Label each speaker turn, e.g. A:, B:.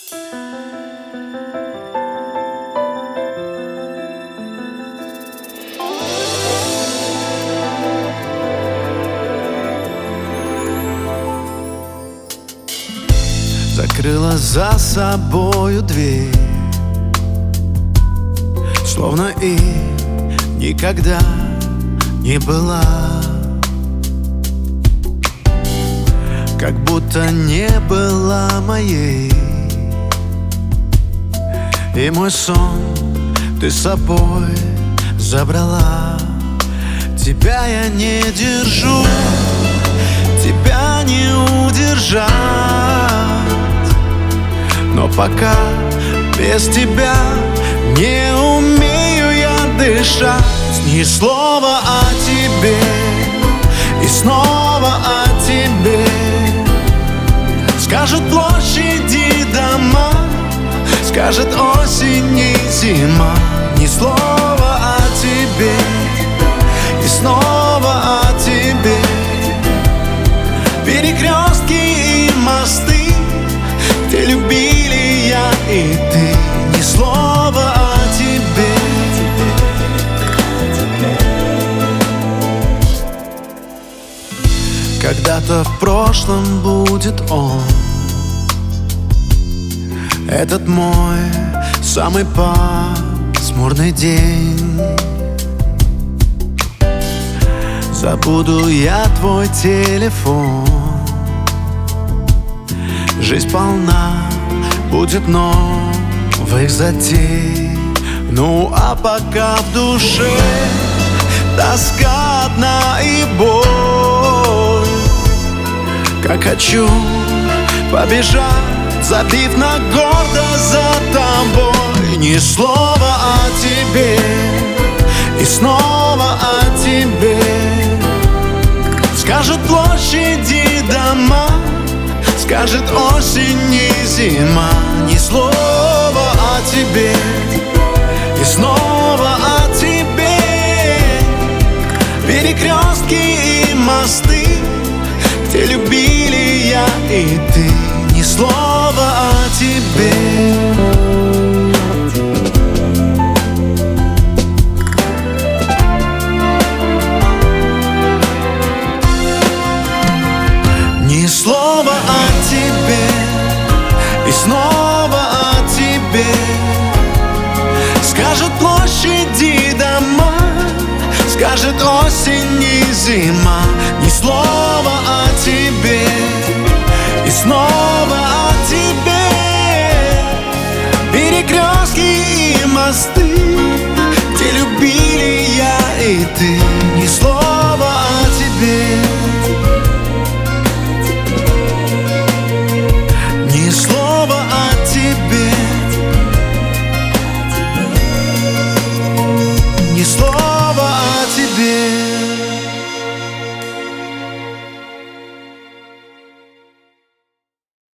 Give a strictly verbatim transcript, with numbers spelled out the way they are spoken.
A: Закрыла за собою дверь, словно и никогда не была, как будто не была моей. И мой сон ты с собой забрала. Тебя я не держу, тебя не удержать, но пока без тебя не умею я дышать. Ни слова о тебе и снова о тебе. Скажут площади дома, скажет осень и зима. Ни слова о тебе и снова о тебе. Перекрестки и мосты, где любили я и ты. Ни слова о тебе. Когда-то в прошлом будет он, этот мой самый пасмурный день. Забуду я твой телефон. Жизнь полна будет новых затей. Ну а пока в душе тоска одна и боль, как хочу побежать, забив на гордость за тобой. Ни слова о тебе и снова о тебе. Скажут площади дома, скажет осень и зима. Ни слова о тебе и снова о тебе. Перекрестки и мосты, где любили я и ты. Ни слова о тебе. Ни слова о тебе и снова о тебе. Скажет площади дома, скажет осень и зима. Ни слова о тебе и снова о тебе. Перекрестки и мосты, где любили